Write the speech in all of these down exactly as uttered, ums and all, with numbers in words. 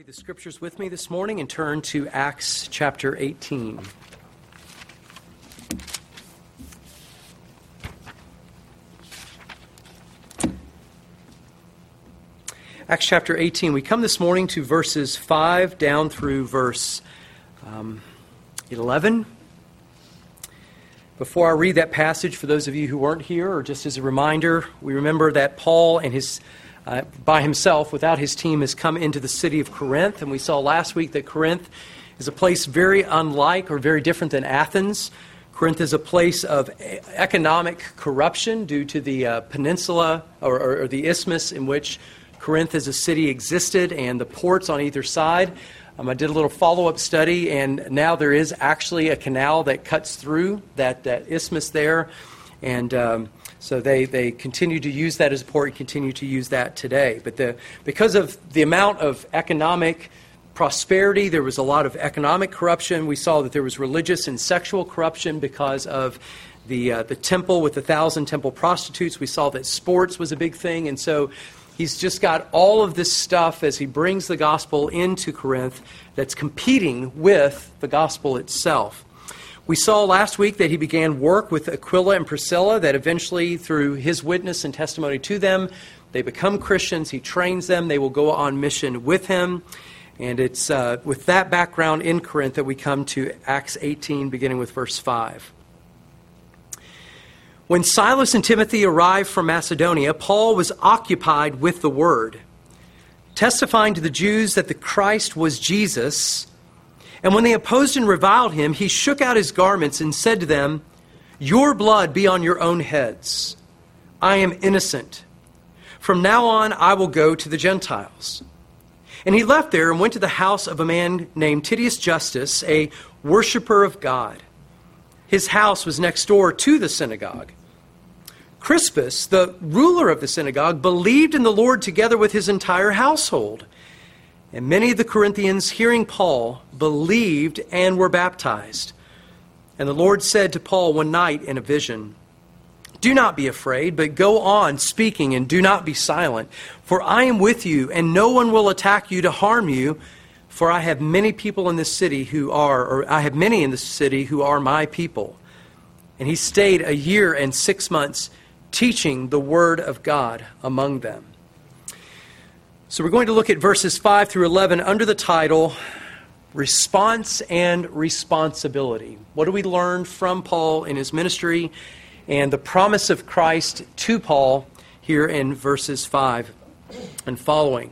The scriptures with me this morning and turn to Acts chapter eighteen. Acts chapter eighteen. We come this morning to verses five down through verse um, eleven. Before I read that passage, for those of you who weren't here, or just as a reminder, we remember that Paul and his Uh, by himself, without his team, has come into the city of Corinth. And we saw last week that Corinth is a place very unlike or very different than Athens. Corinth is a place of economic corruption due to the uh, peninsula or, or, or the isthmus in which Corinth as a city existed and the ports on either side. Um, I did a little follow-up study, and now there is actually a canal that cuts through that, that isthmus there. And um, so they, they continue to use that as a port and continue to use that today. But the because of the amount of economic prosperity, there was a lot of economic corruption. We saw that there was religious and sexual corruption because of the uh, the temple with the thousand temple prostitutes. We saw that sports was a big thing. And so he's just got all of this stuff as he brings the gospel into Corinth that's competing with the gospel itself. We saw last week that he began work with Aquila and Priscilla, that eventually, through his witness and testimony to them, they become Christians. He trains them. They will go on mission with him. And it's uh, with that background in Corinth that we come to Acts eighteen, beginning with verse five. When Silas and Timothy arrived from Macedonia, Paul was occupied with the word, testifying to the Jews that the Christ was Jesus. And when they opposed and reviled him, he shook out his garments and said to them, "Your blood be on your own heads. I am innocent. From now on, I will go to the Gentiles." And he left there and went to the house of a man named Titius Justus, a worshiper of God. His house was next door to the synagogue. Crispus, the ruler of the synagogue, believed in the Lord together with his entire household. And many of the Corinthians, hearing Paul, believed and were baptized. And the Lord said to Paul one night in a vision, "Do not be afraid, but go on speaking and do not be silent. For I am with you, and no one will attack you to harm you. For I have many people in this city who are, or I have many in this city who are my people." And he stayed a year and six months teaching the word of God among them. So we're going to look at verses five through eleven under the title, Response and Responsibility. What do we learn from Paul in his ministry and the promise of Christ to Paul here in verses five and following?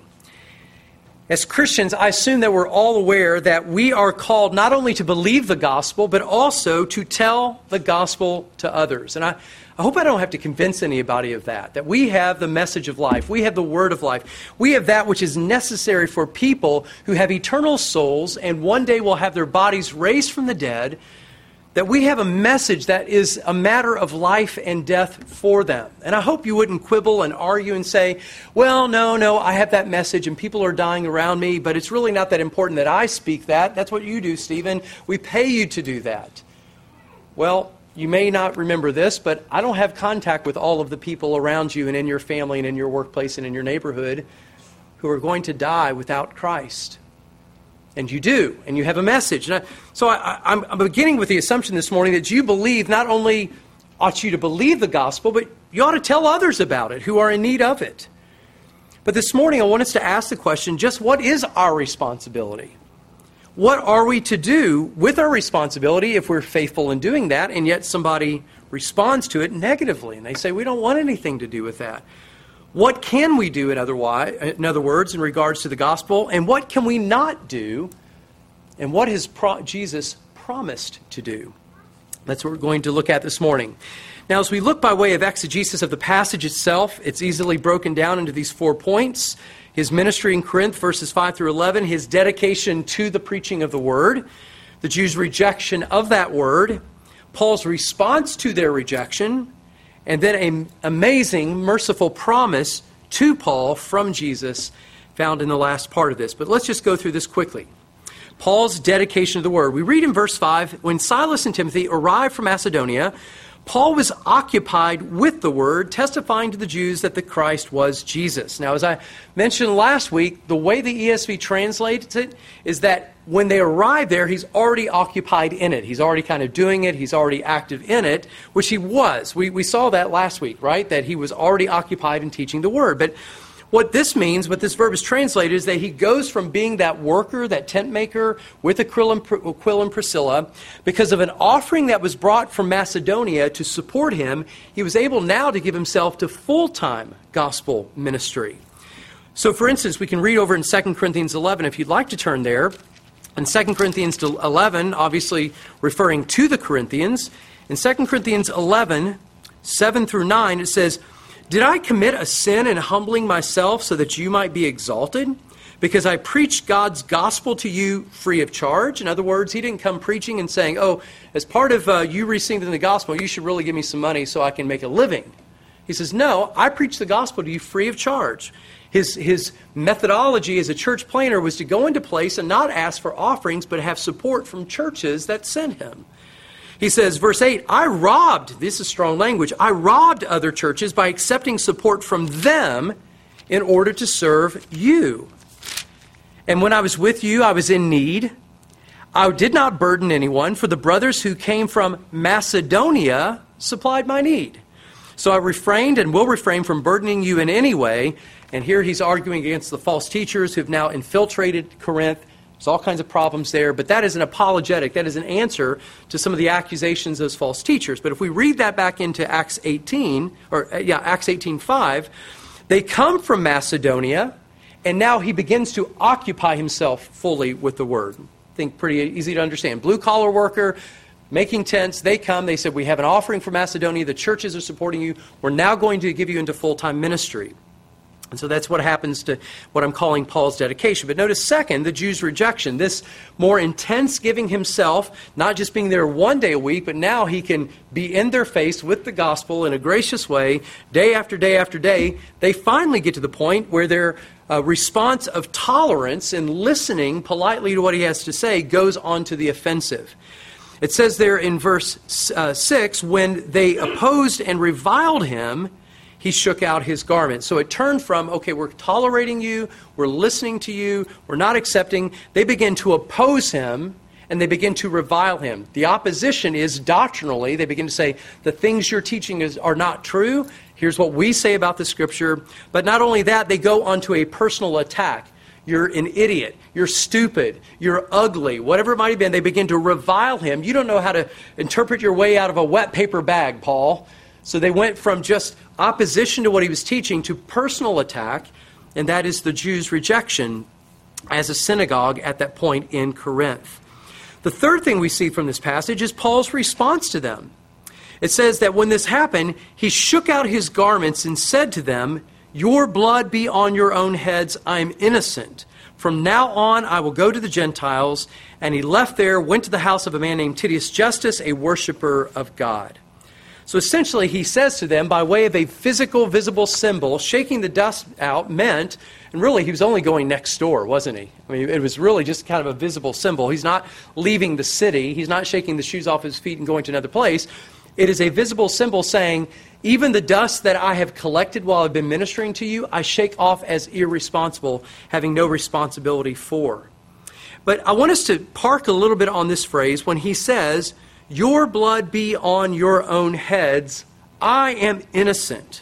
As Christians, I assume that we're all aware that we are called not only to believe the gospel, but also to tell the gospel to others. And I, I hope I don't have to convince anybody of that, that we have the message of life. We have the word of life. We have that which is necessary for people who have eternal souls and one day will have their bodies raised from the dead, that we have a message that is a matter of life and death for them. And I hope you wouldn't quibble and argue and say, "Well, no, no, I have that message and people are dying around me, but it's really not that important that I speak that. That's what you do, Stephen. We pay you to do that." Well, you may not remember this, but I don't have contact with all of the people around you and in your family and in your workplace and in your neighborhood who are going to die without Christ. And you do, and you have a message. And I, so I, I'm, I'm beginning with the assumption this morning that you believe, not only ought you to believe the gospel, but you ought to tell others about it who are in need of it. But this morning I want us to ask the question, just what is our responsibility? What are we to do with our responsibility if we're faithful in doing that, and yet somebody responds to it negatively, and they say, "We don't want anything to do with that"? What can we do, in other, in other words, in regards to the gospel? And what can we not do? And what has pro- Jesus promised to do? That's what we're going to look at this morning. Now, as we look by way of exegesis of the passage itself, it's easily broken down into these four points. His ministry in Corinth, verses five through eleven. His dedication to the preaching of the word. The Jews' rejection of that word. Paul's response to their rejection. And then an amazing, merciful promise to Paul from Jesus found in the last part of this. But let's just go through this quickly. Paul's dedication to the word. We read in verse five, when Silas and Timothy arrived from Macedonia, Paul was occupied with the word, testifying to the Jews that the Christ was Jesus. Now, as I mentioned last week, the way the E S V translates it is that when they arrive there, he's already occupied in it. He's already kind of doing it. He's already active in it, which he was. We, we saw that last week, right? That he was already occupied in teaching the word. But what this means, what this verb is translated, is that he goes from being that worker, that tent maker with Aquila and, Aquila and Priscilla, because of an offering that was brought from Macedonia to support him, he was able now to give himself to full-time gospel ministry. So, for instance, we can read over in Second Corinthians eleven, if you'd like to turn there. In Second Corinthians eleven, obviously referring to the Corinthians, in Second Corinthians eleven, seven through nine, it says, "Did I commit a sin in humbling myself so that you might be exalted? Because I preached God's gospel to you free of charge." In other words, he didn't come preaching and saying, "Oh, as part of uh, you receiving the gospel, you should really give me some money so I can make a living." He says, "No, I preached the gospel to you free of charge." His, his methodology as a church planner was to go into place and not ask for offerings, but have support from churches that sent him. He says, verse eight, "I robbed," this is strong language, "I robbed other churches by accepting support from them in order to serve you. And when I was with you, I was in need. I did not burden anyone, for the brothers who came from Macedonia supplied my need. So I refrained and will refrain from burdening you in any way." And here he's arguing against the false teachers who have now infiltrated Corinth. There's all kinds of problems there, but that is an apologetic. That is an answer to some of the accusations of those false teachers. But if we read that back into Acts eighteen, or uh, yeah, Acts eighteen five, they come from Macedonia, and now he begins to occupy himself fully with the word. I think pretty easy to understand. Blue-collar worker, making tents, they come, they said, "We have an offering from Macedonia, the churches are supporting you, we're now going to give you into full-time ministry." And so that's what happens to what I'm calling Paul's dedication. But notice, second, the Jews' rejection. This more intense giving himself, not just being there one day a week, but now he can be in their face with the gospel in a gracious way, day after day after day. They finally get to the point where their uh, response of tolerance and listening politely to what he has to say goes on to the offensive. It says there in verse uh, six, "When they opposed and reviled him, he shook out his garment." So it turned from, okay, we're tolerating you, we're listening to you, we're not accepting. They begin to oppose him, and they begin to revile him. The opposition is doctrinally. They begin to say, the things you're teaching is, are not true. Here's what we say about the Scripture. But not only that, they go onto a personal attack. You're an idiot. You're stupid. You're ugly. Whatever it might have been, they begin to revile him. You don't know how to interpret your way out of a wet paper bag, Paul. So they went from just opposition to what he was teaching to personal attack, and that is the Jews' rejection as a synagogue at that point in Corinth. The third thing we see from this passage is Paul's response to them. It says that when this happened, he shook out his garments and said to them, "Your blood be on your own heads. I am innocent. From now on, I will go to the Gentiles." And he left there, went to the house of a man named Titius Justus, a worshiper of God. So essentially, he says to them, by way of a physical, visible symbol, shaking the dust out meant, and really he was only going next door, wasn't he? I mean, it was really just kind of a visible symbol. He's not leaving the city. He's not shaking the shoes off his feet and going to another place. It is a visible symbol saying, even the dust that I have collected while I've been ministering to you, I shake off as irresponsible, having no responsibility for. But I want us to park a little bit on this phrase when he says, "Your blood be on your own heads. I am innocent."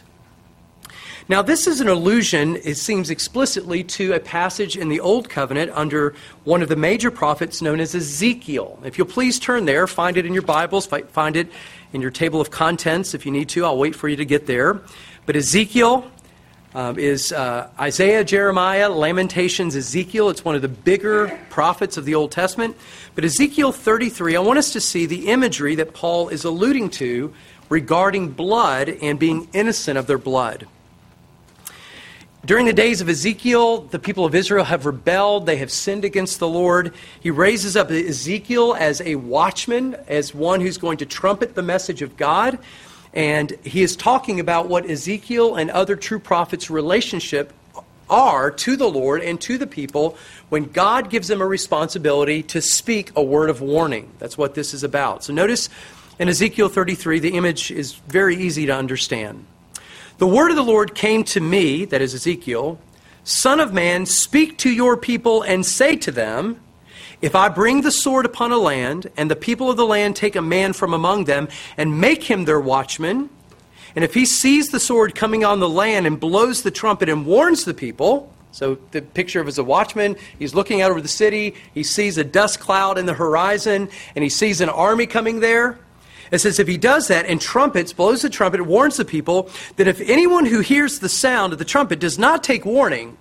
Now, this is an allusion, it seems explicitly, to a passage in the Old Covenant under one of the major prophets known as Ezekiel. If you'll please turn there, find it in your Bibles, find it in your table of contents if you need to. I'll wait for you to get there. But Ezekiel um, is uh, Isaiah, Jeremiah, Lamentations, Ezekiel. It's one of the bigger prophets of the Old Testament. But Ezekiel thirty-three, I want us to see the imagery that Paul is alluding to regarding blood and being innocent of their blood. During the days of Ezekiel, the people of Israel have rebelled. They have sinned against the Lord. He raises up Ezekiel as a watchman, as one who's going to trumpet the message of God. And he is talking about what Ezekiel and other true prophets' relationship are to the Lord and to the people when God gives them a responsibility to speak a word of warning. That's what this is about. So notice In Ezekiel thirty-three, the image is very easy to understand. The word of the Lord came to me, that is Ezekiel, Son of man, speak to your people and say to them, if I bring the sword upon a land, and the people of the land take a man from among them, and make him their watchman, and if he sees the sword coming on the land and blows the trumpet and warns the people, so the picture of as a watchman, he's looking out over the city, he sees a dust cloud in the horizon, and he sees an army coming there. It says if he does that and trumpets, blows the trumpet, warns the people, that if anyone who hears the sound of the trumpet does not take warning,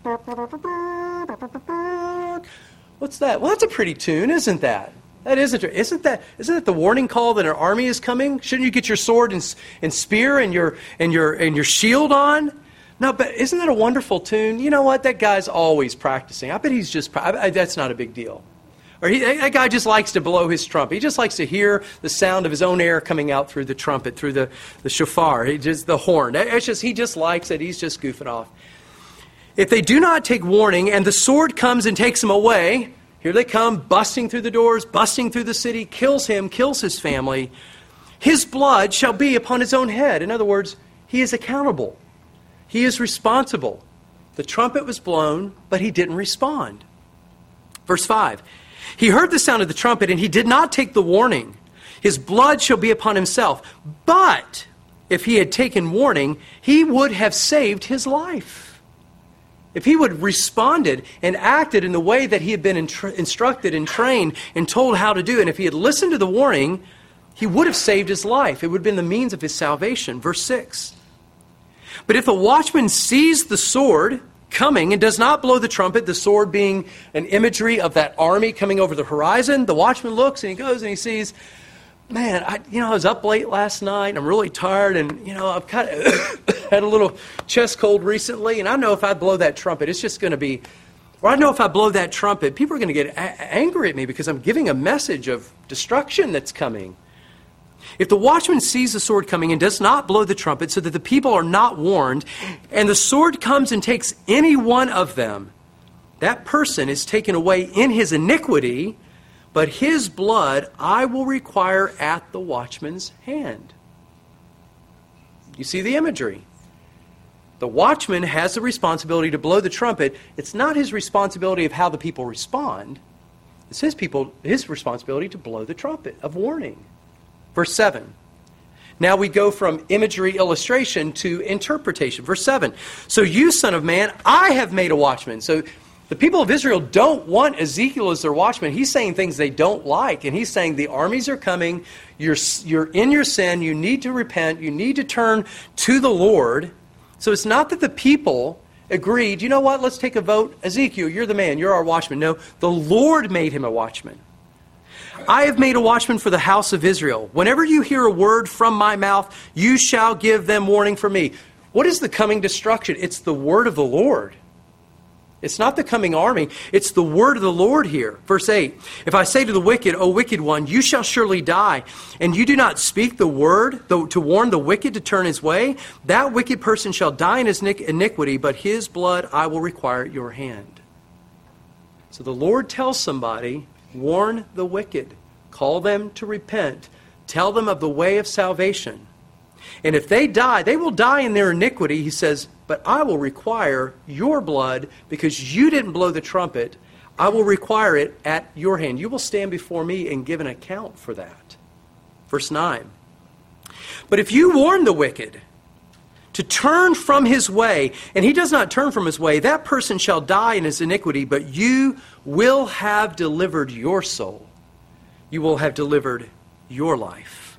what's that? Well, that's a pretty tune, isn't that? That isn't isn't that isn't that the warning call that an army is coming? Shouldn't you get your sword and, and spear and your and your and your shield on? No, but isn't that a wonderful tune? You know what? That guy's always practicing. I bet he's just I, I, that's not a big deal. Or he, that guy just likes to blow his trumpet. He just likes to hear the sound of his own air coming out through the trumpet, through the, the shofar, he just, the horn. It's just, he just likes it. He's just goofing off. If they do not take warning and the sword comes and takes him away, here they come, busting through the doors, busting through the city, kills him, kills his family, his blood shall be upon his own head. In other words, he is accountable. He is responsible. The trumpet was blown, but he didn't respond. Verse five. He heard the sound of the trumpet, and he did not take the warning. His blood shall be upon himself. But if he had taken warning, he would have saved his life. If he would have responded and acted in the way that he had been intru- instructed and trained and told how to do, and if he had listened to the warning, he would have saved his life. It would have been the means of his salvation. Verse six. But if the watchman sees the sword coming and does not blow the trumpet, the sword being an imagery of that army coming over the horizon, the watchman looks and he goes and he sees, man, I, you know, I was up late last night and I'm really tired and, you know, I've kind of had a little chest cold recently, and I know if I blow that trumpet, it's just going to be, or I know if I blow that trumpet, people are going to get a- angry at me because I'm giving a message of destruction that's coming. If the watchman sees the sword coming and does not blow the trumpet so that the people are not warned, and the sword comes and takes any one of them, that person is taken away in his iniquity, but his blood I will require at the watchman's hand. You see the imagery. The watchman has the responsibility to blow the trumpet. It's not his responsibility of how the people respond. It's his people, his responsibility to blow the trumpet of warning. Verse seven. Now we go from imagery illustration to interpretation. Verse seven. So you, son of man, I have made a watchman. So the people of Israel don't want Ezekiel as their watchman. He's saying things they don't like. And he's saying the armies are coming. You're, you're in your sin. You need to repent. You need to turn to the Lord. So it's not that the people agreed, you know what, let's take a vote. Ezekiel, you're the man. You're our watchman. No, the Lord made him a watchman. I have made a watchman for the house of Israel. Whenever you hear a word from my mouth, you shall give them warning from me. What is the coming destruction? It's the word of the Lord. It's not the coming army. It's the word of the Lord here. Verse eight. If I say to the wicked, O wicked one, you shall surely die, and you do not speak the word to warn the wicked to turn his way, that wicked person shall die in his iniquity, but his blood I will require at your hand. So the Lord tells somebody, warn the wicked. Call them to repent. Tell them of the way of salvation. And if they die, they will die in their iniquity, he says, but I will require your blood because you didn't blow the trumpet. I will require it at your hand. You will stand before me and give an account for that. Verse nine. But if you warn the wicked to turn from his way, and he does not turn from his way, that person shall die in his iniquity, but you will have delivered your soul. You will have delivered your life.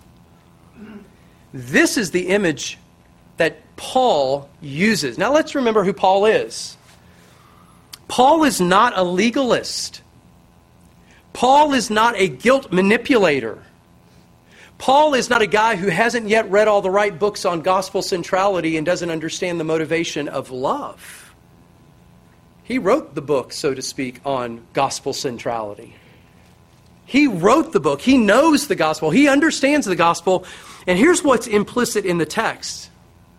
This is the image that Paul uses. Now let's remember who Paul is. Paul is not a legalist. Paul is not a guilt manipulator. Paul is not a guy who hasn't yet read all the right books on gospel centrality and doesn't understand the motivation of love. He wrote the book, so to speak, on gospel centrality. He wrote the book. He knows the gospel. He understands the gospel. And here's what's implicit in the text.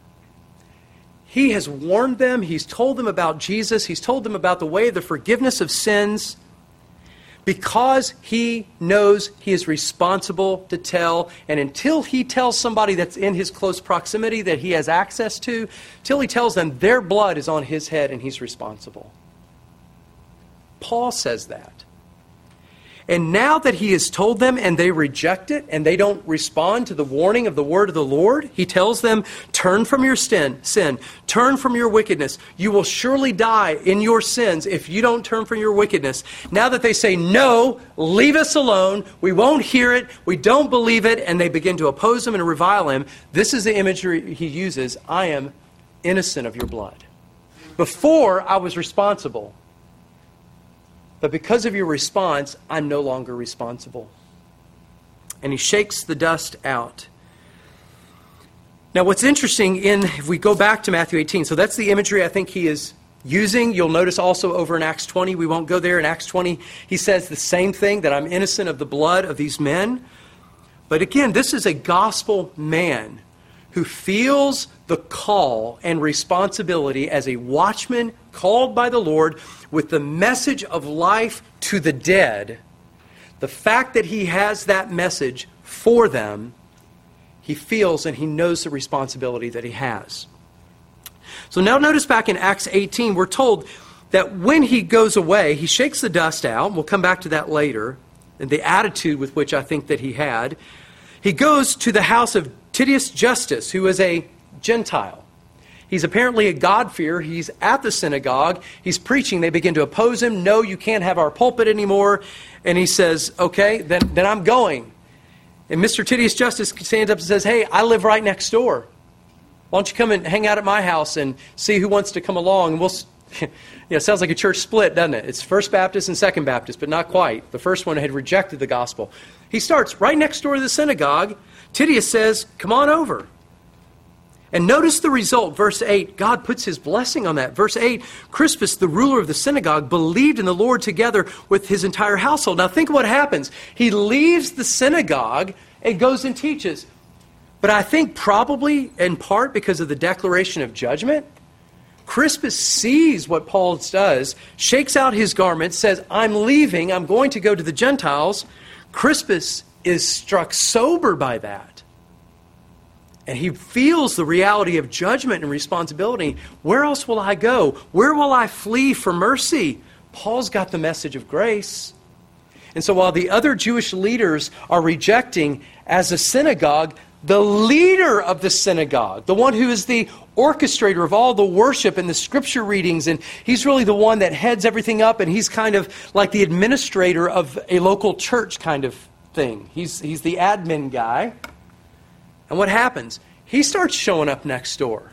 He has warned them. He's told them about Jesus. He's told them about the way of the forgiveness of sins. because he knows he is responsible to tell. And until he tells somebody that's in his close proximity that he has access to, till he tells them their blood is on his head and he's responsible. Paul says that. And now that he has told them and they reject it and they don't respond to the warning of the word of the Lord, he tells them, turn from your sin, sin, turn from your wickedness. You will surely die in your sins if you don't turn from your wickedness. Now that they say, no, leave us alone, we won't hear it, we don't believe it, and they begin to oppose him and revile him, this is the imagery he uses. I am innocent of your blood. Before, I was responsible. But because of your response, I'm no longer responsible. And he shakes the dust out. Now, what's interesting, in if we go back to Matthew eighteen, so that's the imagery I think he is using. You'll notice also over in Acts twenty, we won't go there. In Acts twenty, he says the same thing, that I'm innocent of the blood of these men. But again, this is a gospel man who feels the call and responsibility as a watchman called by the Lord with the message of life to the dead. The fact that he has that message for them, he feels and he knows the responsibility that he has. So now notice back in Acts eighteen, we're told that when he goes away, he shakes the dust out. We'll come back to that later, and the attitude with which I think that he had. He goes to the house of Titius Justus, who is a Gentile. He's apparently a God-fearer. He's at the synagogue. He's preaching. They begin to oppose him. No, you can't have our pulpit anymore. And he says, okay, then, then I'm going. And Mister Titius Justus stands up and says, hey, I live right next door. Why don't you come and hang out at my house and see who wants to come along? And we'll, you know, it sounds like a church split, doesn't it? It's First Baptist and Second Baptist, but not quite. The first one had rejected the gospel. He starts right next door to the synagogue. Titius says, come on over. And notice the result, verse eight. God puts his blessing on that. Verse eight, Crispus, the ruler of the synagogue, believed in the Lord together with his entire household. Now think what happens. He leaves the synagogue and goes and teaches. But I think probably in part because of the declaration of judgment, Crispus sees what Paul does, shakes out his garments, says, I'm leaving, I'm going to go to the Gentiles. Crispus is struck sober by that. And he feels the reality of judgment and responsibility. Where else will I go? Where will I flee for mercy? Paul's got the message of grace. And so while the other Jewish leaders are rejecting as a synagogue, the leader of the synagogue, the one who is the orchestrator of all the worship and the scripture readings, and he's really the one that heads everything up, and he's kind of like the administrator of a local church kind of thing. He's, he's the admin guy. And what happens? He starts showing up next door.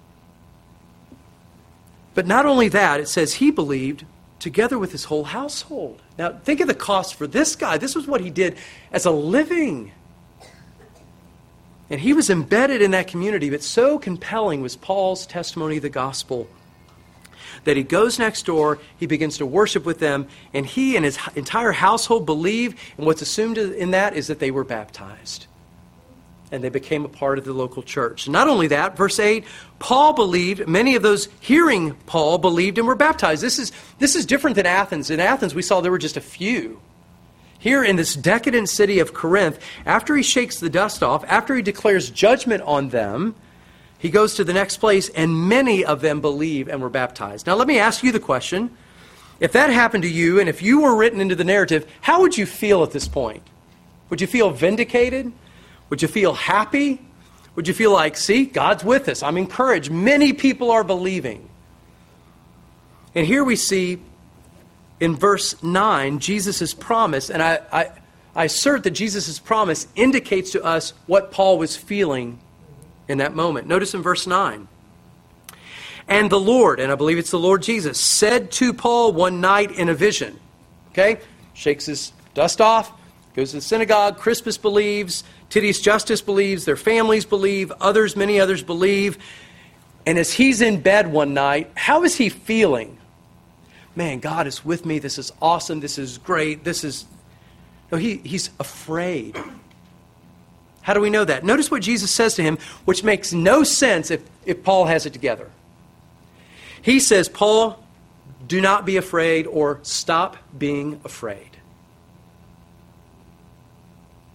But not only that, it says he believed together with his whole household. Now, think of the cost for this guy. This was what he did as a living. And he was embedded in that community, but so compelling was Paul's testimony of the gospel that he goes next door, he begins to worship with them, and he and his entire household believe, and what's assumed in that is that they were baptized. And they became a part of the local church. Not only that, verse eight, Paul believed, many of those hearing Paul believed and were baptized. This is, this is different than Athens. In Athens, we saw there were just a few. Here in this decadent city of Corinth, after he shakes the dust off, after he declares judgment on them, he goes to the next place, and many of them believe and were baptized. Now let me ask you the question. If that happened to you, and if you were written into the narrative, how would you feel at this point? Would you feel vindicated? Would you feel happy? Would you feel like, see, God's with us. I'm encouraged. Many people are believing. And here we see in verse nine, Jesus' promise, and I, I, I assert that Jesus' promise indicates to us what Paul was feeling in that moment. Notice in verse nine. And the Lord, and I believe it's the Lord Jesus, said to Paul one night in a vision. Okay? Shakes his dust off, goes to the synagogue. Crispus believes. Titius Justus believes. Their families believe. Others, many others believe. And as he's in bed one night, how is he feeling? Man, God is with me. This is awesome. This is great. This is... No, he, he's afraid. How do we know that? Notice what Jesus says to him, which makes no sense if, if Paul has it together. He says, Paul, do not be afraid, or stop being afraid.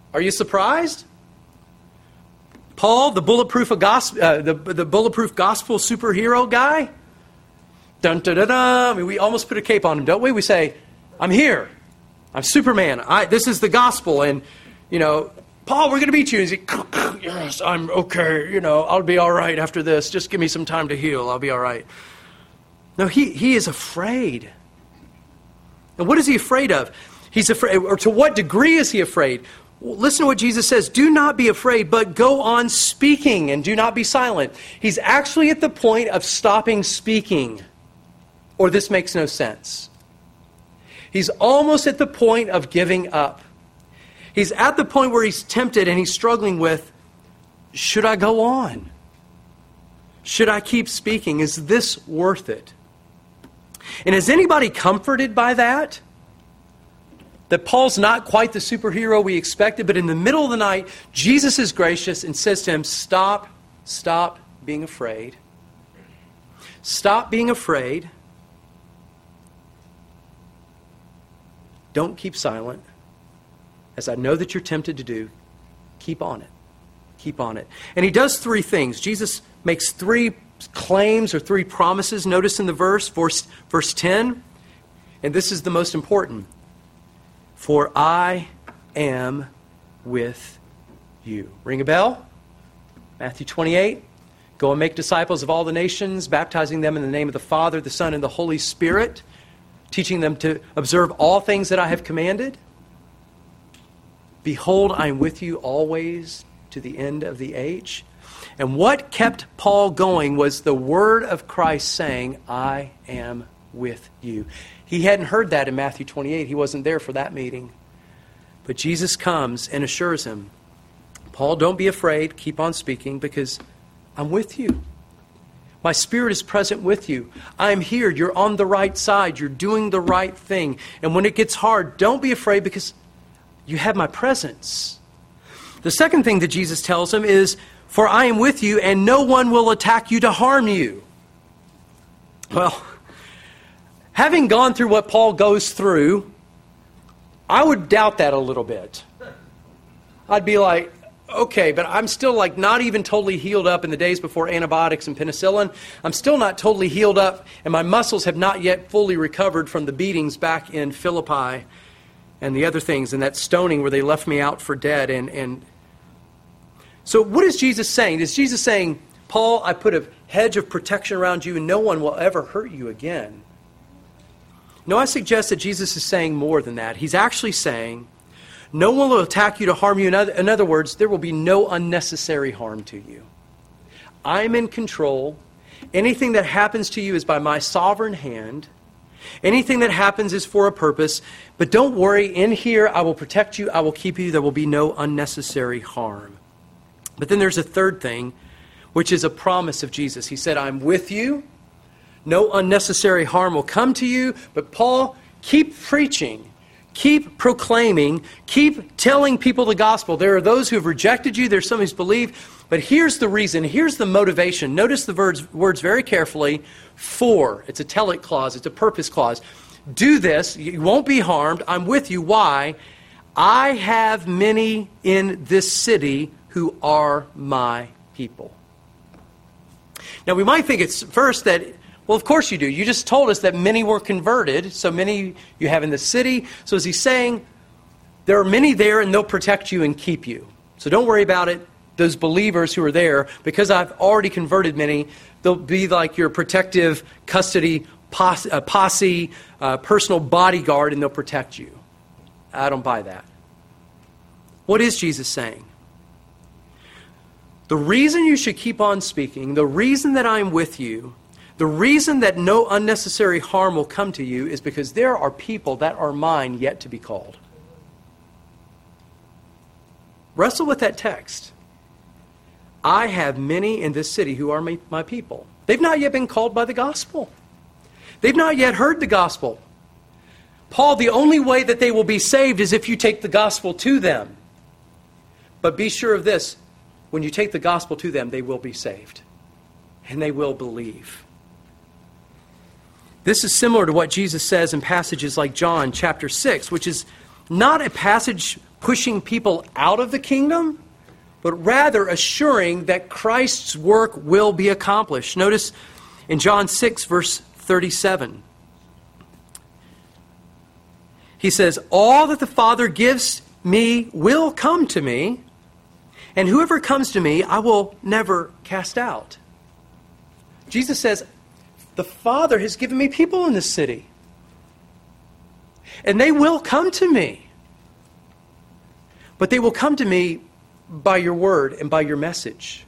Are you surprised? Paul, the bulletproof, gospel, uh, the, the bulletproof gospel superhero guy? Dun, dun, dun, dun. I mean, we almost put a cape on him, don't we? We say, I'm here. I'm Superman. I, this is the gospel. And, you know, Paul, we're going to beat you. And he's like, yes, I'm okay. You know, I'll be all right after this. Just give me some time to heal. I'll be all right. No, he, he is afraid. And what is he afraid of? He's afraid, or to what degree is he afraid? Well, listen to what Jesus says. Do not be afraid, but go on speaking and do not be silent. He's actually at the point of stopping speaking, or this makes no sense. He's almost at the point of giving up. He's at the point where he's tempted and he's struggling with, should I go on? Should I keep speaking? Is this worth it? And is anybody comforted by that? That Paul's not quite the superhero we expected, but in the middle of the night, Jesus is gracious and says to him, stop, stop being afraid. Stop being afraid. Don't keep silent. As I know that you're tempted to do, keep on it. Keep on it. And he does three things. Jesus makes three claims or three promises. Notice in the verse, verse, verse ten, and this is the most important. For I am with you. Ring a bell? Matthew twenty-eight. Go and make disciples of all the nations, baptizing them in the name of the Father, the Son, and the Holy Spirit, teaching them to observe all things that I have commanded. Behold, I am with you always to the end of the age. And what kept Paul going was the word of Christ saying, I am with you. He hadn't heard that in Matthew twenty-eight. He wasn't there for that meeting. But Jesus comes and assures him, Paul, don't be afraid. Keep on speaking because I'm with you. My Spirit is present with you. I'm here. You're on the right side. You're doing the right thing. And when it gets hard, don't be afraid because you have my presence. The second thing that Jesus tells him is, for I am with you and no one will attack you to harm you. Well, having gone through what Paul goes through, I would doubt that a little bit. I'd be like, okay, but I'm still like not even totally healed up in the days before antibiotics and penicillin. I'm still not totally healed up, and my muscles have not yet fully recovered from the beatings back in Philippi and the other things, and that stoning where they left me out for dead. And, and so what is Jesus saying? Is Jesus saying, Paul, I put a hedge of protection around you and no one will ever hurt you again? No, I suggest that Jesus is saying more than that. He's actually saying, no one will attack you to harm you. In other, in other words, there will be no unnecessary harm to you. I'm in control. Anything that happens to you is by my sovereign hand. Anything that happens is for a purpose. But don't worry, in here I will protect you, I will keep you. There will be no unnecessary harm. But then there's a third thing, which is a promise of Jesus. He said, I'm with you. No unnecessary harm will come to you. But Paul, keep preaching. Keep proclaiming. Keep telling people the gospel. There are those who have rejected you. There's some who's believed. But here's the reason. Here's the motivation. Notice the words, words very carefully. For. It's a telic clause. It's a purpose clause. Do this. You won't be harmed. I'm with you. Why? I have many in this city who are my people. Now we might think it's first that, well, of course you do. You just told us that many were converted. So many you have in the city. So is he saying, there are many there and they'll protect you and keep you. So don't worry about it. Those believers who are there, because I've already converted many, they'll be like your protective custody posse, uh, posse uh, personal bodyguard, and they'll protect you. I don't buy that. What is Jesus saying? The reason you should keep on speaking, the reason that I'm with you, the reason that no unnecessary harm will come to you is because there are people that are mine yet to be called. Wrestle with that text. I have many in this city who are my, my people. They've not yet been called by the gospel. They've not yet heard the gospel. Paul, the only way that they will be saved is if you take the gospel to them. But be sure of this, when you take the gospel to them, they will be saved. And they will believe. This is similar to what Jesus says in passages like John chapter six, which is not a passage pushing people out of the kingdom, but rather assuring that Christ's work will be accomplished. Notice in John six, verse thirty-seven. He says, all that the Father gives me will come to me, and whoever comes to me, I will never cast out. Jesus says, the Father has given me people in this city, and they will come to me. But they will come to me by your word and by your message.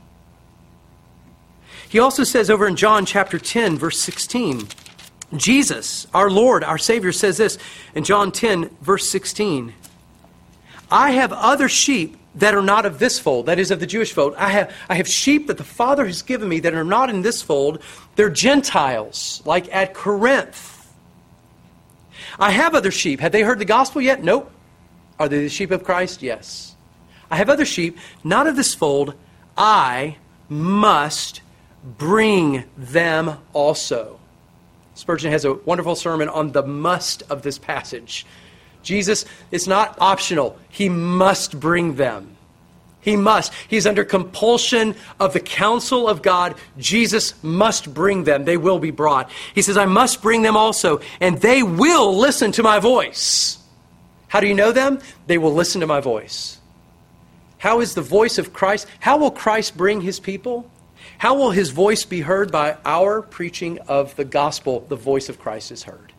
He also says over in John chapter ten, verse sixteen, Jesus, our Lord, our Savior, says this in John ten, verse sixteen. I have other sheep that are not of this fold, that is of the Jewish fold. I have, I have sheep that the Father has given me that are not in this fold. They're Gentiles, like at Corinth. I have other sheep. Have they heard the gospel yet? Nope. Are they the sheep of Christ? Yes. I have other sheep, not of this fold. I must bring them also. Spurgeon has a wonderful sermon on the must of this passage. Jesus is not optional. He must bring them. He must. He's under compulsion of the counsel of God. Jesus must bring them. They will be brought. He says, I must bring them also, and they will listen to my voice. How do you know them? They will listen to my voice. How is the voice of Christ? How will Christ bring his people? How will his voice be heard? By our preaching of the gospel. The voice of Christ is heard.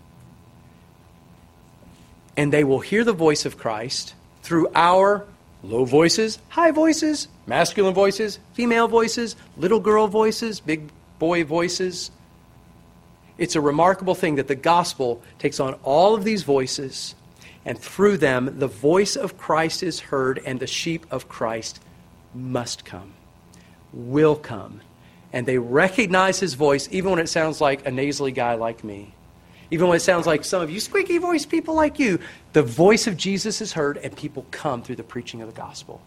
And they will hear the voice of Christ through our low voices, high voices, masculine voices, female voices, little girl voices, big boy voices. It's a remarkable thing that the gospel takes on all of these voices, and through them the voice of Christ is heard, and the sheep of Christ must come, will come. And they recognize his voice even when it sounds like a nasally guy like me. Even when it sounds like some of you squeaky voice people like you. The voice of Jesus is heard, and people come through the preaching of the gospel.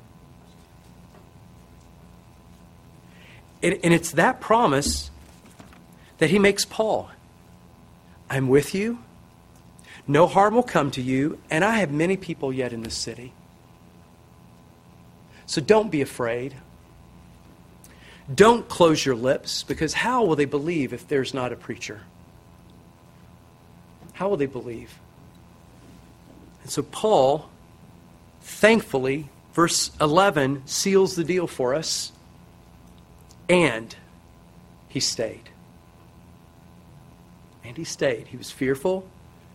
And, and it's that promise that he makes Paul. I'm with you. No harm will come to you, and I have many people yet in this city. So don't be afraid. Don't close your lips, because how will they believe if there's not a preacher? How will they believe? And so Paul, thankfully, verse eleven seals the deal for us, and he stayed. And he stayed. He was fearful.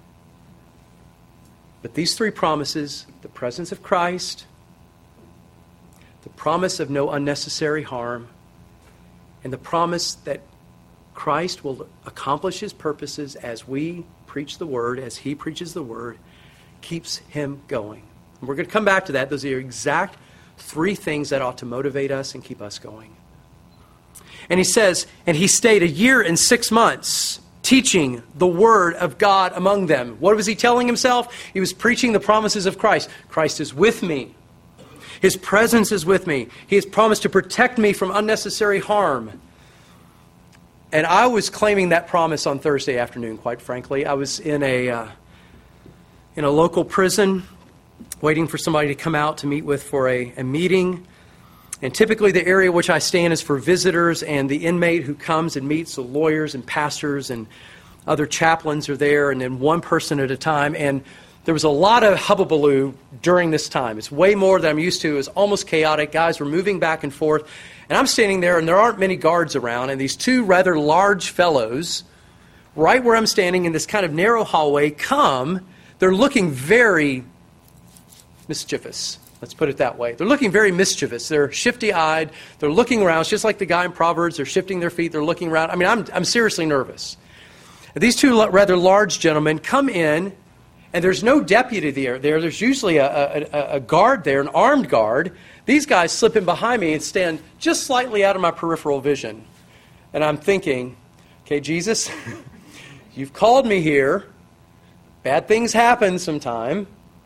But these three promises, the presence of Christ, the promise of no unnecessary harm, and the promise that Christ will accomplish his purposes as we preach the word, as he preaches the word, keeps him going. And we're going to come back to that. Those are the exact three things that ought to motivate us and keep us going. And he says, and he stayed a year and six months teaching the word of God among them. What was he telling himself? He was preaching the promises of Christ. Christ is with me. His presence is with me. He has promised to protect me from unnecessary harm. And I was claiming that promise on Thursday afternoon, quite frankly. I was in a uh, in a local prison, waiting for somebody to come out to meet with for a, a meeting. And typically the area which I stay in is for visitors, and the inmate who comes and meets, the lawyers and pastors and other chaplains are there, and then one person at a time. And there was a lot of hubbubaloo during this time. It's way more than I'm used to. It was almost chaotic. Guys were moving back and forth. And I'm standing there, and there aren't many guards around. And these two rather large fellows, right where I'm standing in this kind of narrow hallway, come. They're looking very mischievous. Let's put it that way. They're looking very mischievous. They're shifty-eyed. They're looking around. It's just like the guy in Proverbs. They're shifting their feet. They're looking around. I mean, I'm, I'm seriously nervous. These two rather large gentlemen come in, and there's no deputy there. there. There's usually a, a, a guard there, an armed guard. These guys slip in behind me and stand just slightly out of my peripheral vision. And I'm thinking, okay, Jesus, you've called me here. Bad things happen sometime.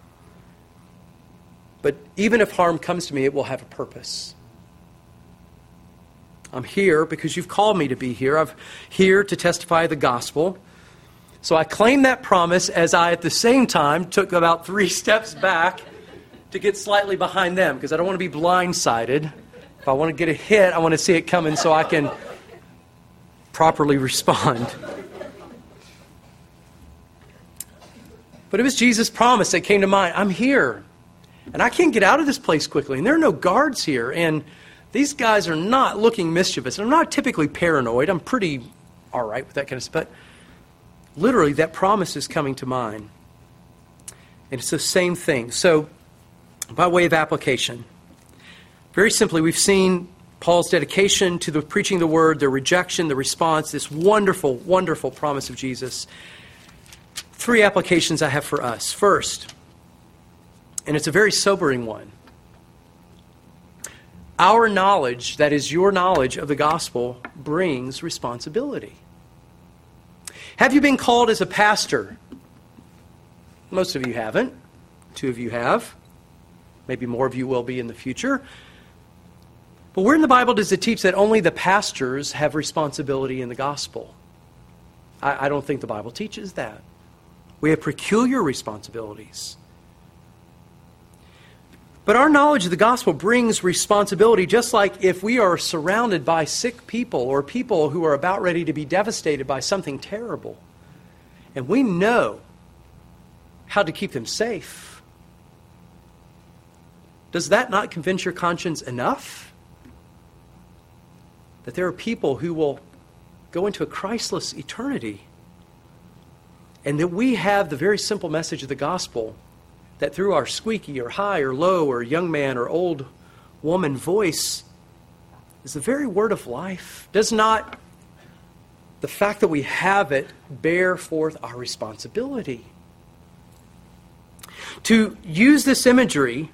But even if harm comes to me, it will have a purpose. I'm here because you've called me to be here. I'm here to testify the gospel. So I claim that promise as I, at the same time, took about three steps back to get slightly behind them because I don't want to be blindsided. If I want to get a hit, I want to see it coming so I can properly respond. But it was Jesus' promise that came to mind. I'm here, and I can't get out of this place quickly, and there are no guards here, and these guys are not looking mischievous. I'm not typically paranoid. I'm pretty all right with that kind of stuff. But literally, that promise is coming to mind. And it's the same thing. So, by way of application, very simply, we've seen Paul's dedication to the preaching of the word, their rejection, the response, this wonderful, wonderful promise of Jesus. Three applications I have for us. First, and it's a very sobering one, our knowledge, that is your knowledge of the gospel, brings responsibility. Have you been called as a pastor? Most of you haven't. Two of you have. Maybe more of you will be in the future. But where in the Bible does it teach that only the pastors have responsibility in the gospel? I, I don't think the Bible teaches that. We have peculiar responsibilities. But our knowledge of the gospel brings responsibility, just like if we are surrounded by sick people or people who are about ready to be devastated by something terrible, and we know how to keep them safe. Does that not convince your conscience enough? That there are people who will go into a Christless eternity, and that we have the very simple message of the gospel that through our squeaky or high or low or young man or old woman voice is the very word of life. Does not the fact that we have it bear forth our responsibility? To use this imagery,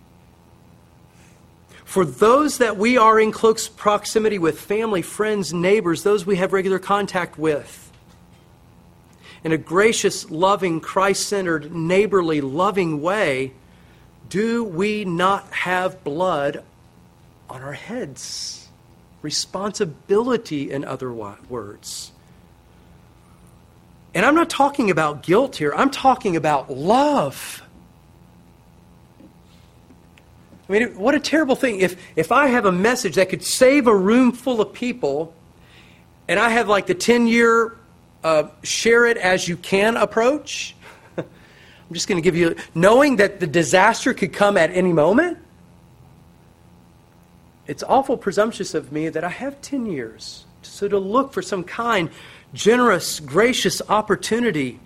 for those that we are in close proximity with, family, friends, neighbors, those we have regular contact with, in a gracious, loving, Christ-centered, neighborly, loving way, do we not have blood on our heads? Responsibility, in other words. And I'm not talking about guilt here. I'm talking about love. I mean, what a terrible thing. If, if I have a message that could save a room full of people, and I have like the ten-year Uh, share it as you can approach. I'm just going to give you, knowing that the disaster could come at any moment. It's awful presumptuous of me that I have ten years. So to look for some kind, generous, gracious opportunity.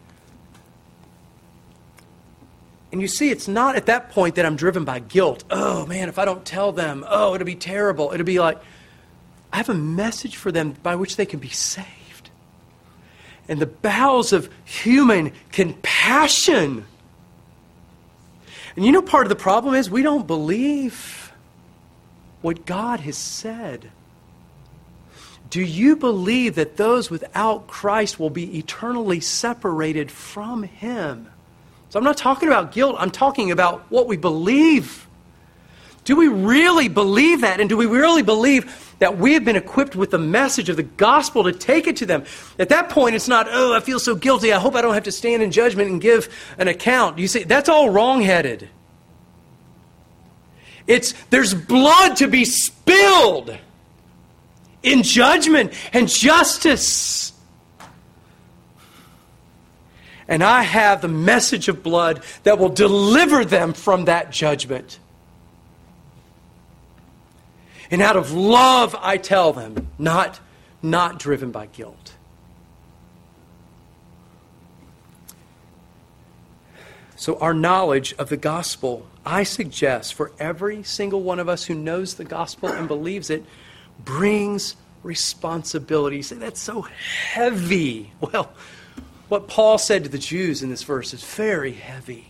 And you see, it's not at that point that I'm driven by guilt. Oh man, if I don't tell them, oh, it'll be terrible. It'll be like, I have a message for them by which they can be saved. And the bowels of human compassion. And you know, part of the problem is we don't believe what God has said. Do you believe that those without Christ will be eternally separated from Him? So I'm not talking about guilt. I'm talking about what we believe. Do we really believe that? And do we really believe that we have been equipped with the message of the gospel to take it to them? At that point, it's not, oh, I feel so guilty. I hope I don't have to stand in judgment and give an account. You see, that's all wrong-headed. It's, there's blood to be spilled in judgment and justice. And I have the message of blood that will deliver them from that judgment. And out of love, I tell them, not, not driven by guilt. So our knowledge of the gospel, I suggest for every single one of us who knows the gospel and believes it, brings responsibility. You say, that's so heavy. Well, what Paul said to the Jews in this verse is very heavy.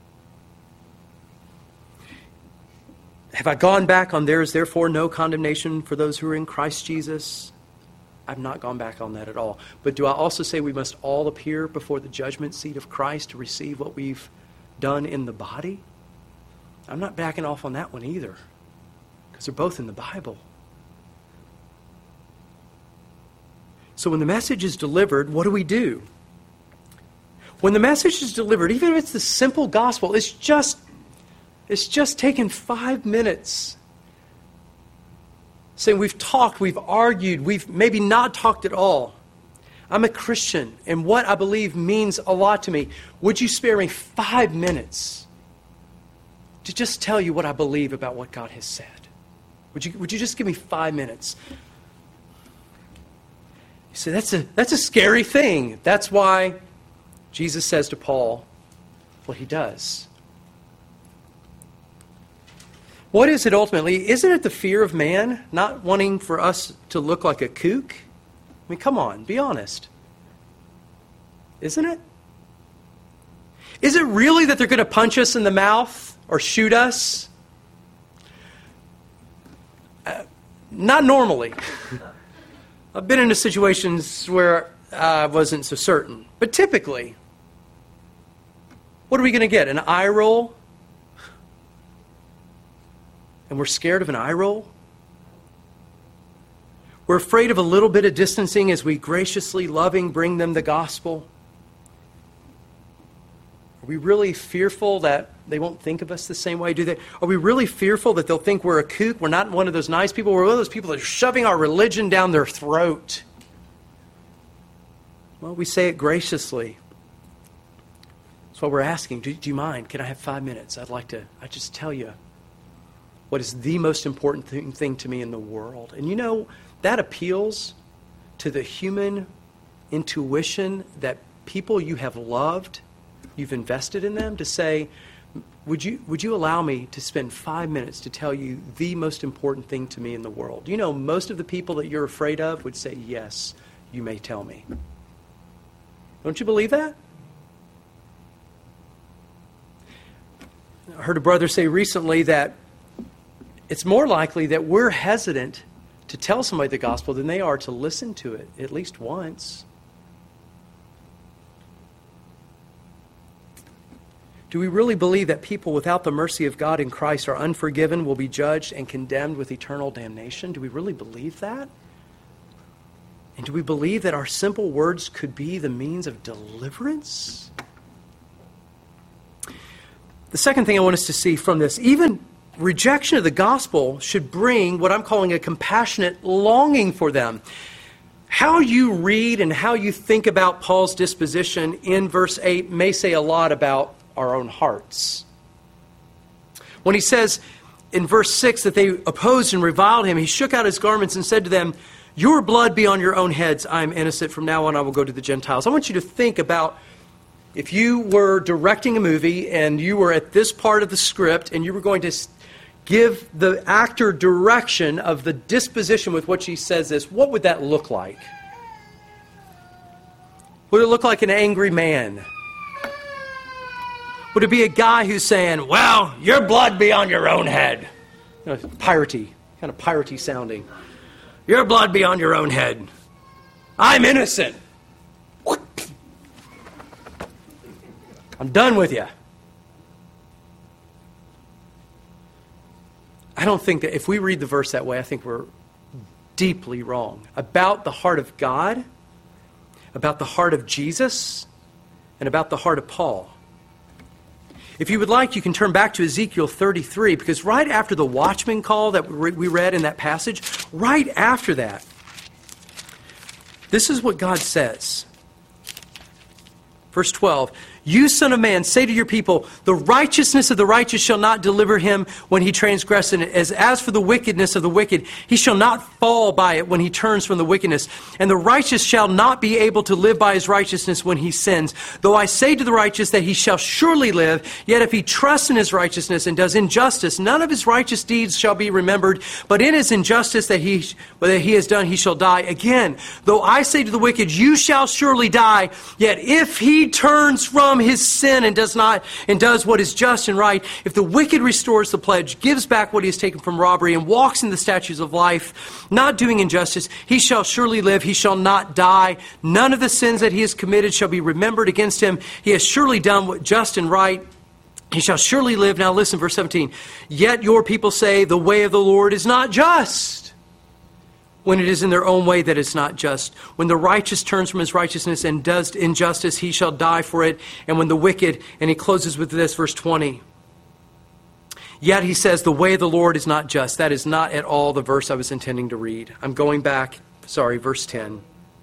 Have I gone back on there is therefore no condemnation for those who are in Christ Jesus? I've not gone back on that at all. But do I also say we must all appear before the judgment seat of Christ to receive what we've done in the body? I'm not backing off on that one either, because they're both in the Bible. So when the message is delivered, what do we do? When the message is delivered, even if it's the simple gospel, it's just It's just taken five minutes. Saying we've talked, we've argued, we've maybe not talked at all. I'm a Christian, and what I believe means a lot to me. Would you spare me five minutes to just tell you what I believe about what God has said? Would you, would you just give me five minutes? You say, that's a, that's a scary thing. That's why Jesus says to Paul what he does. What is it ultimately? Isn't it the fear of man, not wanting for us to look like a kook? I mean, come on, be honest. Isn't it? Is it really that they're going to punch us in the mouth or shoot us? Uh, not normally. I've been in situations where I wasn't so certain. But typically, what are we going to get? An eye roll? And we're scared of an eye roll? We're afraid of a little bit of distancing as we graciously, loving, bring them the gospel. Are we really fearful that they won't think of us the same way? Do they? Are we really fearful that they'll think we're a kook? We're not one of those nice people. We're one of those people that are shoving our religion down their throat. Well, we say it graciously. That's what we're asking. Do, do you mind? Can I have five minutes? I'd like to, I just tell you what is the most important thing, thing to me in the world. And you know, that appeals to the human intuition that people you have loved, you've invested in them, to say, would you would you allow me to spend five minutes to tell you the most important thing to me in the world? You know, most of the people that you're afraid of would say, yes, you may tell me. Don't you believe that? I heard a brother say recently that it's more likely that we're hesitant to tell somebody the gospel than they are to listen to it at least once. Do we really believe that people without the mercy of God in Christ are unforgiven, will be judged and condemned with eternal damnation? Do we really believe that? And do we believe that our simple words could be the means of deliverance? The second thing I want us to see from this, even rejection of the gospel should bring what I'm calling a compassionate longing for them. How you read and how you think about Paul's disposition in verse eight may say a lot about our own hearts. When he says in verse six that they opposed and reviled him, he shook out his garments and said to them, your blood be on your own heads. I am innocent. From now on I will go to the Gentiles. I want you to think about if you were directing a movie and you were at this part of the script and you were going to give the actor direction of the disposition with which he says this, what would that look like? Would it look like an angry man? Would it be a guy who's saying, well, your blood be on your own head? You know, piratey, kind of piratey sounding. Your blood be on your own head. I'm innocent. I'm done with you. I don't think that if we read the verse that way, I think we're deeply wrong about the heart of God, about the heart of Jesus, and about the heart of Paul. If you would like, you can turn back to Ezekiel thirty-three, because right after the watchman call that we read in that passage, right after that, this is what God says. Verse twelve, you, son of man, say to your people, the righteousness of the righteous shall not deliver him when he transgresses it. As, as for the wickedness of the wicked, he shall not fall by it when he turns from the wickedness. And the righteous shall not be able to live by his righteousness when he sins. Though I say to the righteous that he shall surely live, yet if he trusts in his righteousness and does injustice, none of his righteous deeds shall be remembered. But in his injustice that he, that he has done, he shall die. Again, though I say to the wicked, you shall surely die, yet if he turns from his sin and does not and does what is just and right, if the wicked restores the pledge, gives back what he has taken from robbery, and walks in the statutes of life, not doing injustice, he shall surely live, he shall not die. None of the sins that he has committed shall be remembered against him. He has surely done what just and right. He shall surely live. Now listen, verse seventeen. Yet your people say the way of the Lord is not just, when it is in their own way that is not just. When the righteous turns from his righteousness and does injustice, he shall die for it. And when the wicked, and he closes with this, verse twenty. Yet he says, the way of the Lord is not just. That is not at all the verse I was intending to read. I'm going back, sorry, verse ten.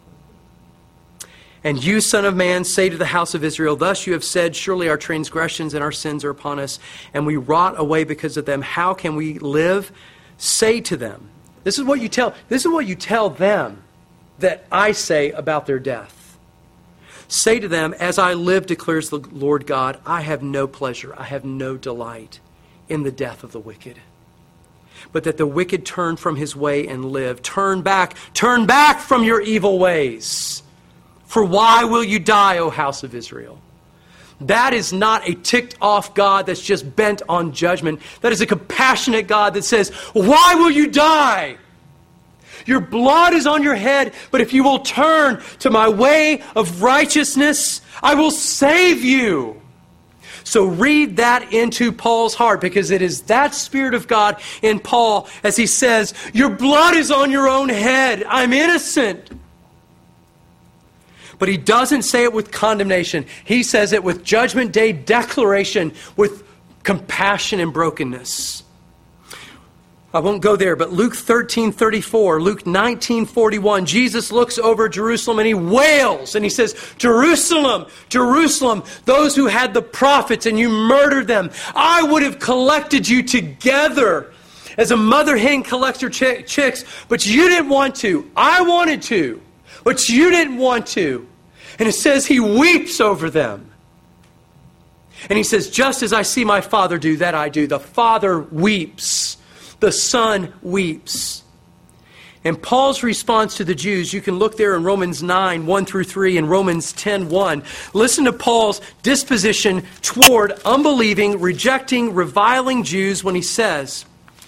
And you, Son of Man, say to the house of Israel, thus you have said, surely our transgressions and our sins are upon us, and we rot away because of them. How can we live? Say to them. This is what you tell, this is what you tell them that I say about their death. Say to them, as I live, declares the Lord God, I have no pleasure, I have no delight in the death of the wicked, but that the wicked turn from his way and live. Turn back, turn back from your evil ways. For why will you die, O house of Israel? That is not a ticked off God that's just bent on judgment. That is a compassionate God that says, why will you die? Your blood is on your head, but if you will turn to my way of righteousness, I will save you. So read that into Paul's heart, because it is that Spirit of God in Paul as he says, your blood is on your own head. I'm innocent. But he doesn't say it with condemnation. He says it with judgment day declaration, with compassion and brokenness. I won't go there, but Luke thirteen thirty-four, Luke nineteen forty-one, Jesus looks over Jerusalem and he wails and he says, Jerusalem, Jerusalem, those who had the prophets and you murdered them, I would have collected you together as a mother hen collects her ch- chicks, but you didn't want to. I wanted to, but you didn't want to. And it says he weeps over them. And he says, just as I see my Father do, that I do. The Father weeps. The Son weeps. And Paul's response to the Jews, you can look there in Romans nine, one through three, and Romans ten, one. Listen to Paul's disposition toward unbelieving, rejecting, reviling Jews when he says,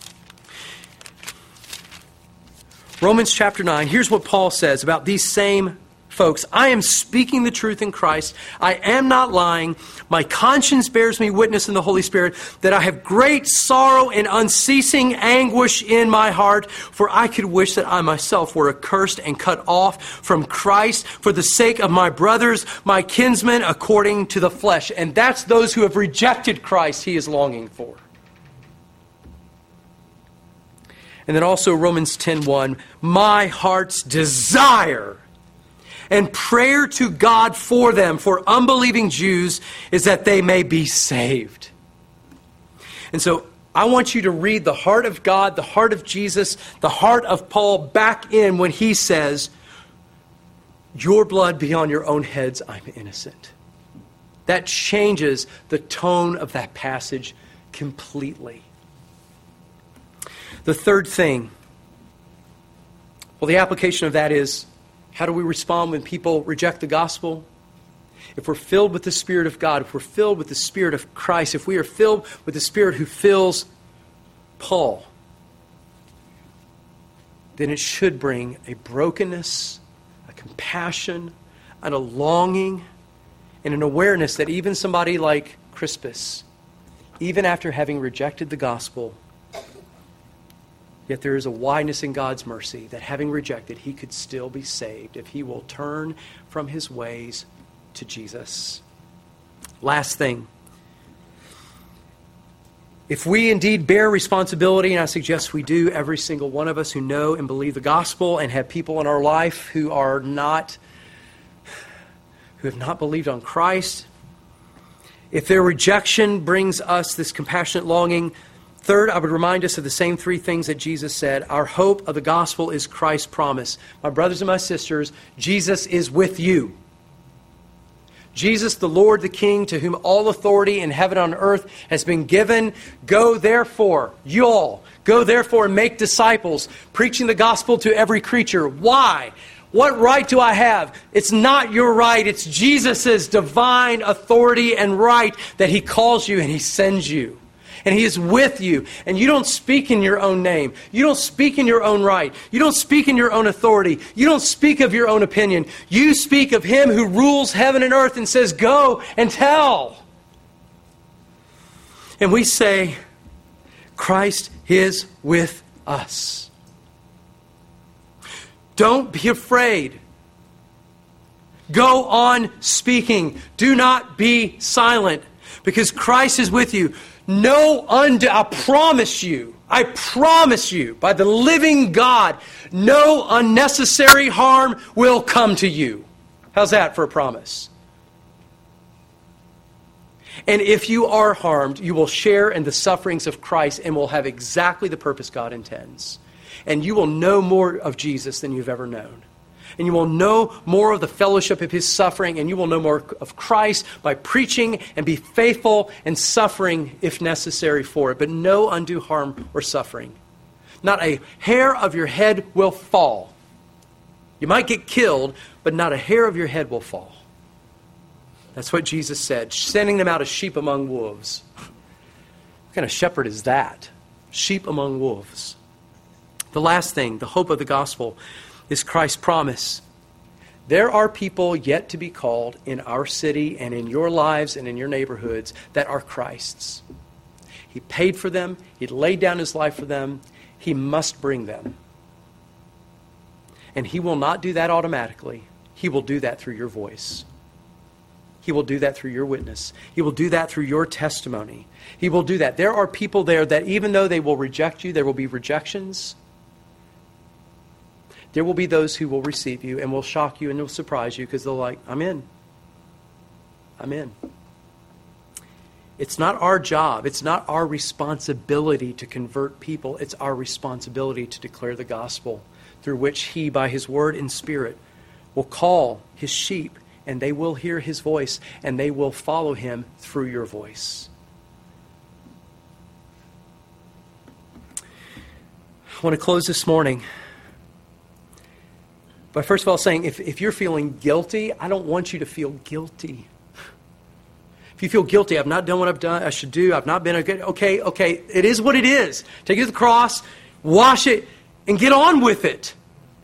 Romans chapter nine, here's what Paul says about these same folks. I am speaking the truth in Christ. I am not lying. My conscience bears me witness in the Holy Spirit that I have great sorrow and unceasing anguish in my heart, for I could wish that I myself were accursed and cut off from Christ for the sake of my brothers, my kinsmen, according to the flesh. And that's those who have rejected Christ he is longing for. And then also Romans ten one, my heart's desire and prayer to God for them, for unbelieving Jews, is that they may be saved. And so I want you to read the heart of God, the heart of Jesus, the heart of Paul back in when he says, your blood be on your own heads, I'm innocent. That changes the tone of that passage completely. The third thing, well, the application of that is, how do we respond when people reject the gospel? If we're filled with the Spirit of God, if we're filled with the Spirit of Christ, if we are filled with the Spirit who fills Paul, then it should bring a brokenness, a compassion, and a longing, and an awareness that even somebody like Crispus, even after having rejected the gospel, yet there is a wideness in God's mercy that having rejected, he could still be saved if he will turn from his ways to Jesus. Last thing. If we indeed bear responsibility, and I suggest we do, every single one of us who know and believe the gospel and have people in our life who are not, who have not believed on Christ, if their rejection brings us this compassionate longing, third, I would remind us of the same three things that Jesus said. Our hope of the gospel is Christ's promise. My brothers and my sisters, Jesus is with you. Jesus, the Lord, the King, to whom all authority in heaven and on earth has been given. Go therefore, you all, go therefore and make disciples, preaching the gospel to every creature. Why? What right do I have? It's not your right. It's Jesus' divine authority and right that he calls you and he sends you. And he is with you. And you don't speak in your own name. You don't speak in your own right. You don't speak in your own authority. You don't speak of your own opinion. You speak of him who rules heaven and earth and says, go and tell. And we say, Christ is with us. Don't be afraid. Go on speaking. Do not be silent, because Christ is with you. No undo, I promise you, I promise you, by the living God, no unnecessary harm will come to you. How's that for a promise? And if you are harmed, you will share in the sufferings of Christ and will have exactly the purpose God intends. And you will know more of Jesus than you've ever known. And you will know more of the fellowship of his suffering, and you will know more of Christ by preaching and be faithful and suffering if necessary for it. But no undue harm or suffering. Not a hair of your head will fall. You might get killed, but not a hair of your head will fall. That's what Jesus said, sending them out as sheep among wolves. What kind of shepherd is that? Sheep among wolves. The last thing, the hope of the gospel, is Christ's promise. There are people yet to be called in our city and in your lives and in your neighborhoods that are Christ's. He paid for them. He laid down his life for them. He must bring them. And he will not do that automatically. He will do that through your voice. He will do that through your witness. He will do that through your testimony. He will do that. There are people there that even though they will reject you, there will be rejections. There will be those who will receive you and will shock you and will surprise you because they'll like, I'm in. I'm in. It's not our job. It's not our responsibility to convert people. It's our responsibility to declare the gospel through which he, by his word and spirit, will call his sheep, and they will hear his voice, and they will follow him through your voice. I want to close this morning by first of all saying, if, if you're feeling guilty, I don't want you to feel guilty. If you feel guilty, I've not done what I've done, I should do, I've not been a good, okay, okay, it is what it is. Take it to the cross, wash it, and get on with it.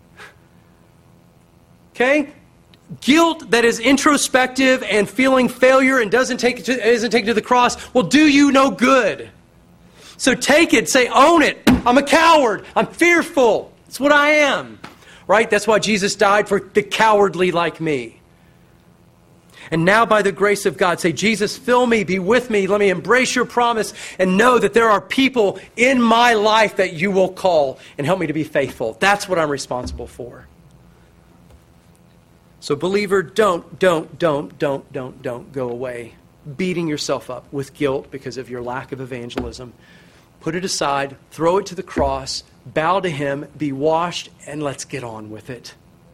Okay? Guilt that is introspective and feeling failure and doesn't take it to, isn't taken to the cross will do you no good. So take it, say, own it. I'm a coward. I'm fearful. That's what I am. Right? That's why Jesus died for the cowardly like me. And now by the grace of God, say, Jesus, fill me, be with me. Let me embrace your promise and know that there are people in my life that you will call and help me to be faithful. That's what I'm responsible for. So believer, don't, don't, don't, don't, don't, don't go away beating yourself up with guilt because of your lack of evangelism. Put it aside, throw it to the cross, bow to him, be washed, and let's get on with it.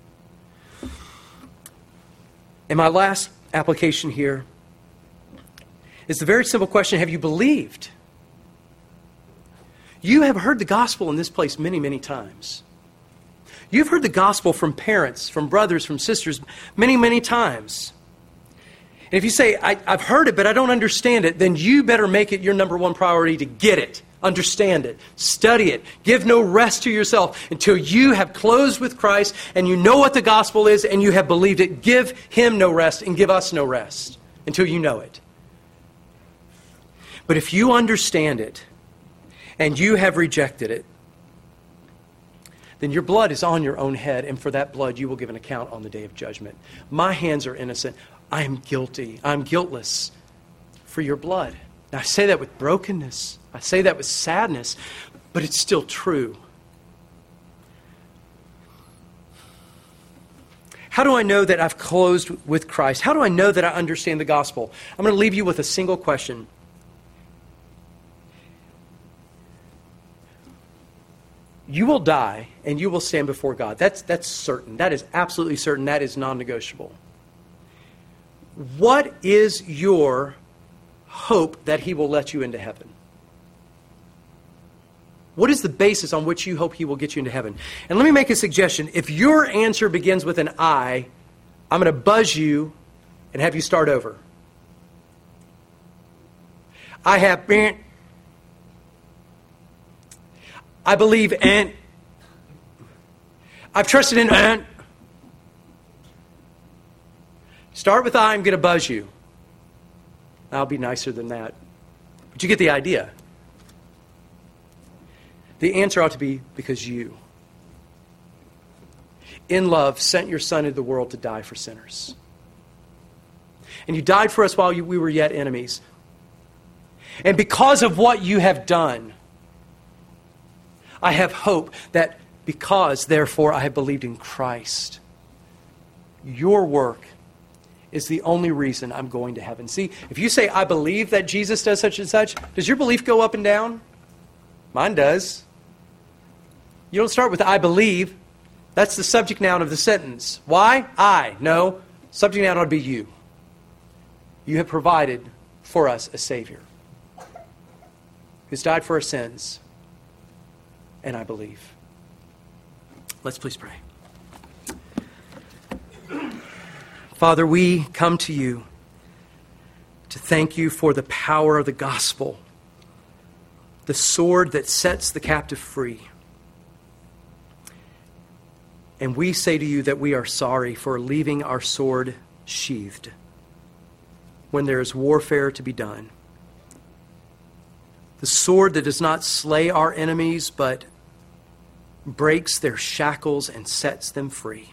And my last application here is the very simple question, have you believed? You have heard the gospel in this place many, many times. You've heard the gospel from parents, from brothers, from sisters many, many times. And if you say, I, I've heard it, but I don't understand it, then you better make it your number one priority to get it, understand it, study it. Give no rest to yourself until you have closed with Christ and you know what the gospel is and you have believed it. Give him no rest and give us no rest until you know it. But if you understand it and you have rejected it, then your blood is on your own head, and for that blood you will give an account on the day of judgment. My hands are innocent. I am guilty. I'm guiltless for your blood. Now, I say that with brokenness. I say that with sadness, but it's still true. How do I know that I've closed with Christ? How do I know that I understand the gospel? I'm going to leave you with a single question. You will die and you will stand before God. That's, that's certain. That is absolutely certain. That is non-negotiable. What is your hope that he will let you into heaven? What is the basis on which you hope he will get you into heaven? And let me make a suggestion. If your answer begins with an I, I'm going to buzz you and have you start over. I have been... I believe and I've trusted in and start with I, I'm going to buzz you. I'll be nicer than that. But you get the idea. The answer ought to be because you, in love, sent your Son into the world to die for sinners. And you died for us while you, we were yet enemies. And because of what you have done, I have hope that because, therefore, I have believed in Christ, your work is the only reason I'm going to heaven. See, if you say, I believe that Jesus does such and such, does your belief go up and down? Mine does. You don't start with I believe. That's the subject noun of the sentence. Why? I. No. Subject noun ought to be you. You have provided for us a Savior who's died for our sins, and I believe. Let's please pray. Father, we come to you to thank you for the power of the gospel, the sword that sets the captive free. And we say to you that we are sorry for leaving our sword sheathed when there is warfare to be done. The sword that does not slay our enemies, but breaks their shackles and sets them free.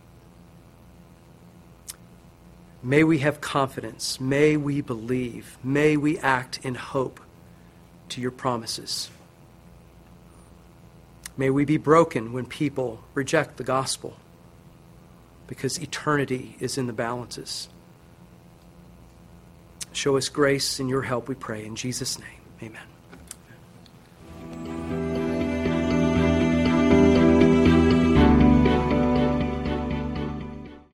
May we have confidence. May we believe. May we act in hope to your promises. May we be broken when people reject the gospel, because eternity is in the balances. Show us grace and your help, we pray. In Jesus' name, amen.